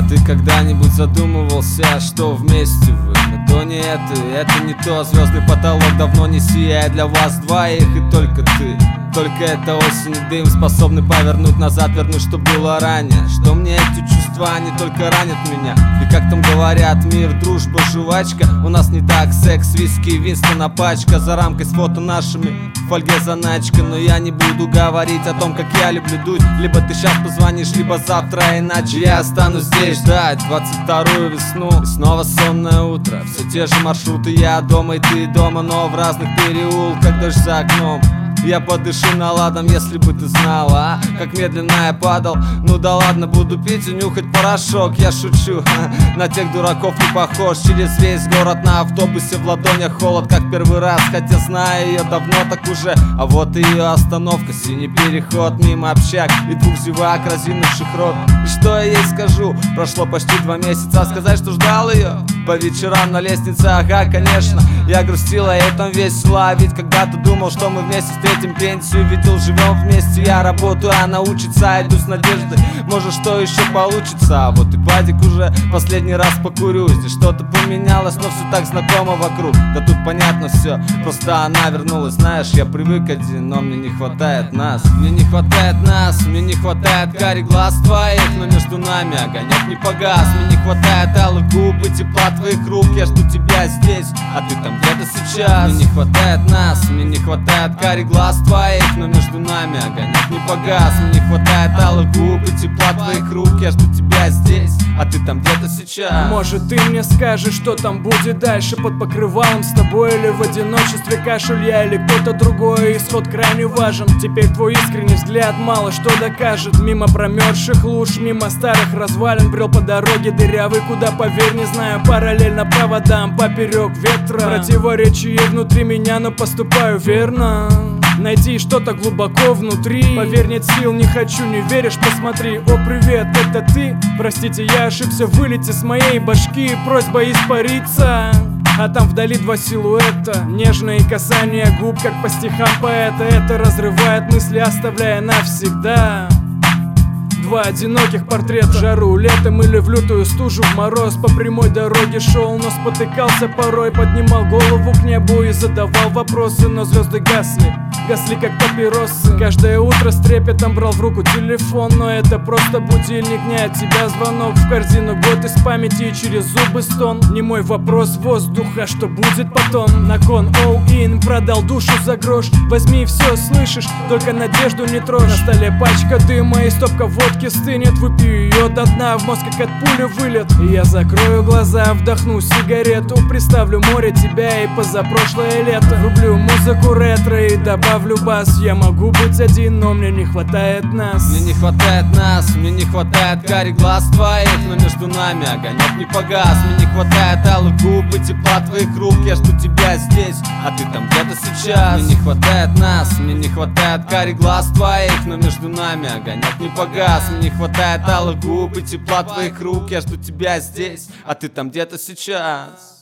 ты когда-нибудь задумывался, что вместе вы? Но то не это не то. Звездный потолок давно не сияет для вас двоих, и только ты. Только эта осень и дым способны повернуть назад, вернуть, что было ранее. Что мне эти чувства, они только ранят меня. И как там говорят, мир, дружба, жвачка. У нас не так, секс, виски, Винстона пачка. За рамкой с фото нашими, в фольге заначка. Но я не буду говорить о том, как я люблю дуть. Либо ты сейчас позвонишь, либо завтра, иначе я останусь здесь ждать 22-ю весну. И снова сонное утро, все те же маршруты, я дома и ты дома, но в разных переулках, дождь за окном. Я подышу наладом, если бы ты знала, как медленно я падал. Ну да ладно, буду пить и нюхать порошок, я шучу. На тех дураков не похож. Через весь город на автобусе, в ладонях холод, как первый раз. Хотя знаю ее давно так уже. А вот и ее остановка, синий переход мимо общак и двух зевак, разинувших рот. И что я ей скажу? Прошло почти 2 месяца, сказать, что ждал ее по вечерам на лестнице, ага, конечно. Я грустила, и там весело, ведь когда-то думал, что мы вместе встретим пенсию. Видел, живем вместе, я работаю, она учится. Иду с надеждой, может, что еще получится. А вот и падик уже последний раз покурю. Здесь что-то поменялось, но все так знакомо вокруг. Да тут понятно все, просто она вернулась. Знаешь, я привык один, но мне не хватает нас. Мне не хватает нас, мне не хватает карих глаз твоих, но между нами огонек не погас. Мне не хватает алых губ и тепла твоих рук. Я жду тебя здесь, а ты там где-то сейчас. Мне не хватает нас, мне не хватает карих глаз твоих, но между нами огонек не погас. Мне не хватает алых губ и тепла твоих рук. Я жду тебя здесь, а ты там где-то сейчас. Может, ты мне скажешь, что там будет дальше под покрывалом с тобой, или в одиночестве кашель я, или кто-то другой. Исход крайне важен. Теперь твой искренний взгляд мало что докажет. Мимо промерзших луж, мимо старых развалин брел по дороге дырявый, куда, поверь, не знаю. Параллельно проводам, поперек ветра. Противоречие внутри меня, но поступаю верно. Найти что-то глубоко внутри. Поверь, нет сил, не хочу, не веришь, посмотри. О, привет, это ты? Простите, я ошибся, вылети с моей башки. Просьба испариться. А там вдали 2 силуэта, нежные касания губ, как по стихам поэта. Это разрывает мысли, оставляя навсегда 2 одиноких портрета. В жару летом или в лютую стужу, в мороз по прямой дороге шел, но спотыкался порой. Поднимал голову к небу и задавал вопросы, но звезды гасли как папиросы. Каждое утро с трепетом брал в руку телефон, но это просто будильник, не от тебя звонок. В корзину год из памяти и через зубы стон. Не мой вопрос воздуха, что будет потом. На кон all-in, продал душу за грош. Возьми все, слышишь, только надежду не трожь. На столе пачка дыма и стопка водки стынет. Выпью ее до дна, в мозг как от пули вылет. И я закрою глаза, вдохну сигарету, представлю море, тебя и позапрошлое лето. Врублю музыку ретро и добавлю бас. Я могу быть один, но мне не хватает нас. Мне не хватает нас, мне не хватает карих глаз твоих, но между нами огонек не погас. Мне не хватает алых губ и тепла твоих рук. Я жду тебя здесь, а ты там где-то сейчас. Мне не хватает нас, мне не хватает карих глаз твоих, но между нами огонек не погас. Мне не хватает алых губ и тепла твоих рук. Я жду тебя здесь, а ты там где-то сейчас.